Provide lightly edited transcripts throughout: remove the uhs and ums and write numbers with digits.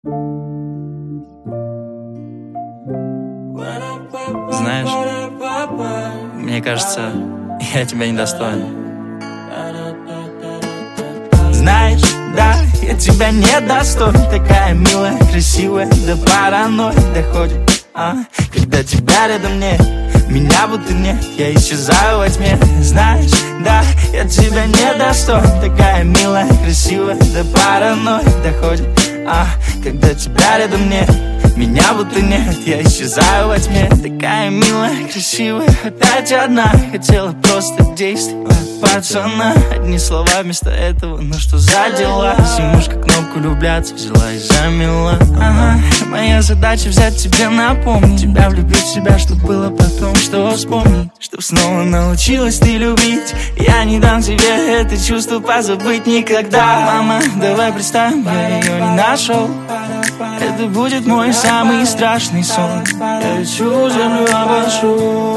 Знаешь, мне кажется, я тебя недостоин. Знаешь, да, я тебя недостоин. Такая милая, красивая, до паранойи доходит. Когда тебя рядом нет, меня будто нет, я исчезаю во тьме. Знаешь, да, я тебя недостоин. Такая милая, красивая, до паранойи доходит. Когда тебя рядом нет, меня будто нет, я исчезаю во тьме. Такая милая, красивая, опять одна. Хотела просто действовать, пацана. Одни слова вместо этого, ну что за дела? Симушка кнопку влюбляться взяла и замела. Моя задача взять тебе напомнить, тебя влюбить в себя, чтоб было потом что вспомнить, чтоб снова научилась ты любить. Я не дам тебе это чувство позабыть никогда. Мама, давай представим, я ее не нашел. Это будет мой самый страшный сон. Я всю землю обошу.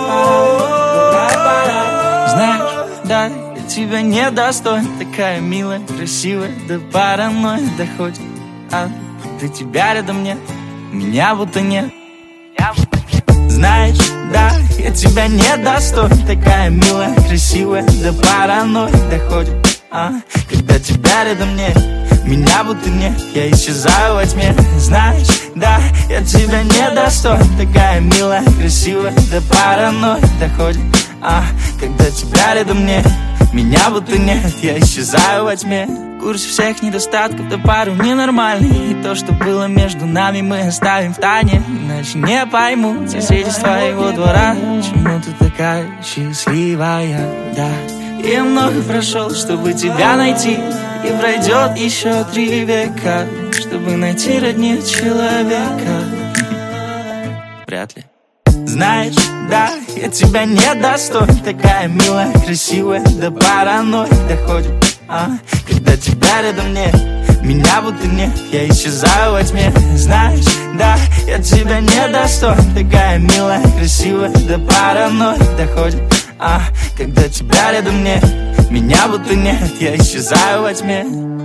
Знаешь, да, я тебя недостоин. Такая милая, красивая, до паранойи доходит. До тебя рядом нет, меня будто нет. Знаешь, да, я тебя недостоин. Такая милая, красивая, до паранойи доходит. Когда тебя рядом нет, меня будто нет, я исчезаю во тьме. Знаешь, да, я тебя недостоин. Такая милая, красивая, до паранойи доходит. Когда тебя рядом нет, меня будто нет, я исчезаю во тьме. В курсе всех недостатков, да пару ненормальный. И то, что было между нами, мы оставим в тайне. Иначе не поймут соседи с твоего двора, почему ты такая счастливая, да. Я много прошел, чтобы тебя найти, и пройдет еще 3 века, чтобы найти роднее человека. Вряд ли. Знаешь, да, я тебя недостоин. Такая милая, красивая, до паранойи доходит. Когда тебя рядом нет, меня будто нет, я исчезаю во тьме. Знаешь, да, я тебя недостоин. Такая милая, красивая, до паранойи доходит. Когда тебя рядом нет, меня будто нет, я исчезаю во тьме.